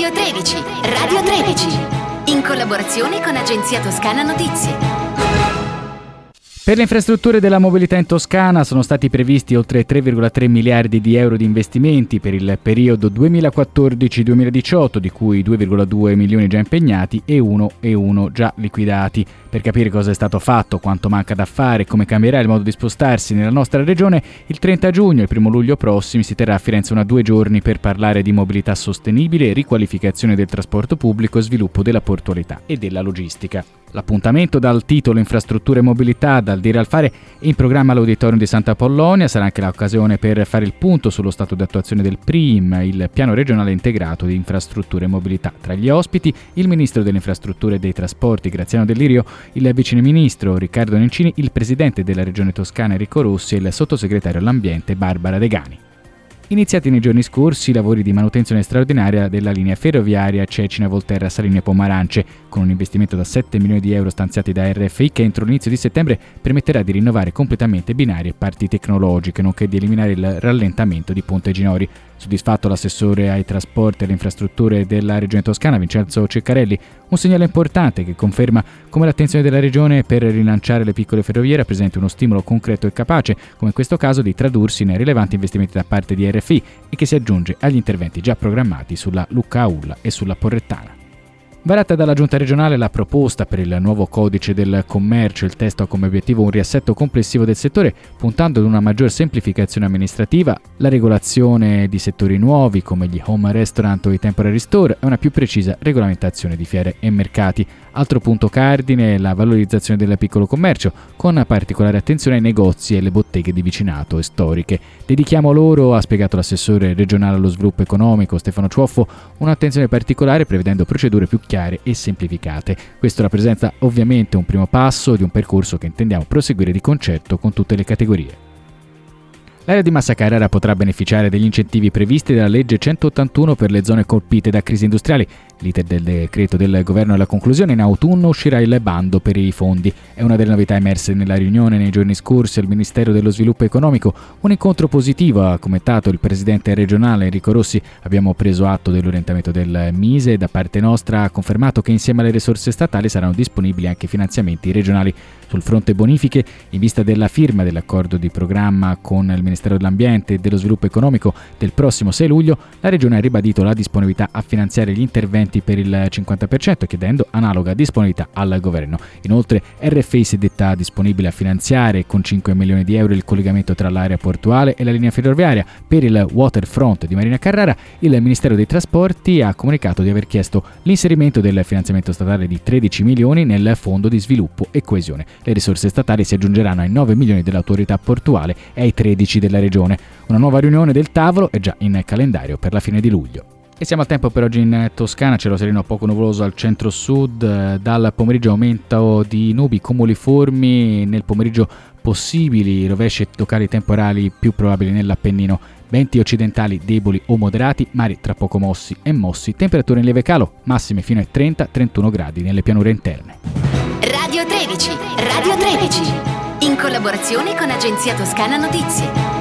Radio 13, Radio 13, in collaborazione con Agenzia Toscana Notizie. Per le infrastrutture della mobilità in Toscana sono stati previsti oltre 3,3 miliardi di euro di investimenti per il periodo 2014-2018, di cui 2,2 milioni già impegnati e 1,1 già liquidati. Per capire cosa è stato fatto, quanto manca da fare e come cambierà il modo di spostarsi nella nostra regione, il 30 giugno e il 1 luglio prossimi si terrà a Firenze una 2 giorni per parlare di mobilità sostenibile, riqualificazione del trasporto pubblico e sviluppo della portualità e della logistica. L'appuntamento dal titolo Infrastrutture e Mobilità, dal dire al fare, è in programma all'Auditorium di Santa Apollonia. Sarà anche l'occasione per fare il punto sullo stato di attuazione del PRIM, il Piano Regionale Integrato di Infrastrutture e Mobilità. Tra gli ospiti, il Ministro delle Infrastrutture e dei Trasporti, Graziano Delirio, il Vice Ministro Riccardo Nencini, il Presidente della Regione Toscana Enrico Rossi e il Sottosegretario all'Ambiente Barbara Degani. Iniziati nei giorni scorsi i lavori di manutenzione straordinaria della linea ferroviaria Cecina-Volterra Saline-Pomarance, con un investimento da 7 milioni di euro stanziati da RFI che entro l'inizio di settembre permetterà di rinnovare completamente binari e parti tecnologiche, nonché di eliminare il rallentamento di Ponte Ginori. Soddisfatto l'assessore ai trasporti e alle infrastrutture della Regione Toscana, Vincenzo Ceccarelli, un segnale importante che conferma come l'attenzione della Regione per rilanciare le piccole ferrovie rappresenti uno stimolo concreto e capace, come in questo caso, di tradursi in rilevanti investimenti da parte di RFI e che si aggiunge agli interventi già programmati sulla Lucca Aulla e sulla Porrettana. Varata dalla Giunta regionale la proposta per il nuovo codice del commercio, il testo ha come obiettivo un riassetto complessivo del settore, puntando ad una maggior semplificazione amministrativa, la regolazione di settori nuovi come gli home restaurant o i temporary store e una più precisa regolamentazione di fiere e mercati. Altro punto cardine è la valorizzazione del piccolo commercio, con particolare attenzione ai negozi e alle botteghe di vicinato e storiche. Dedichiamo loro, ha spiegato l'assessore regionale allo sviluppo economico Stefano Ciuoffo, un'attenzione particolare prevedendo procedure più chiare e semplificate. Questo rappresenta ovviamente un primo passo di un percorso che intendiamo proseguire di concerto con tutte le categorie. L'area di Massa Carrara potrà beneficiare degli incentivi previsti dalla legge 181 per le zone colpite da crisi industriali. L'iter del decreto del governo è alla conclusione. In autunno uscirà il bando per i fondi. È una delle novità emerse nella riunione nei giorni scorsi al Ministero dello Sviluppo Economico. Un incontro positivo, ha commentato il presidente regionale Enrico Rossi. Abbiamo preso atto dell'orientamento del Mise e da parte nostra ha confermato che insieme alle risorse statali saranno disponibili anche finanziamenti regionali. Sul fronte bonifiche, in vista della firma dell'accordo di programma con il Ministero dell'Ambiente e dello Sviluppo Economico del prossimo 6 luglio, la Regione ha ribadito la disponibilità a finanziare gli interventi per il 50%, chiedendo analoga disponibilità al governo. Inoltre, RFI si è detta disponibile a finanziare con 5 milioni di euro il collegamento tra l'area portuale e la linea ferroviaria. Per il waterfront di Marina Carrara, il Ministero dei Trasporti ha comunicato di aver chiesto l'inserimento del finanziamento statale di 13 milioni nel Fondo di Sviluppo e Coesione. Le risorse statali si aggiungeranno ai 9 milioni dell'autorità portuale e ai 13 della Regione. Una nuova riunione del tavolo è già in calendario per la fine di luglio. E siamo al tempo per oggi in Toscana, cielo sereno poco nuvoloso al centro-sud, dal pomeriggio aumento di nubi cumuliformi, nel pomeriggio possibili rovesci locali temporali più probabili nell'Appennino, venti occidentali deboli o moderati, mari tra poco mossi e mossi, temperature in lieve calo, massime fino ai 30-31 gradi nelle pianure interne. Radio 13, Radio 13, in collaborazione con Agenzia Toscana Notizie.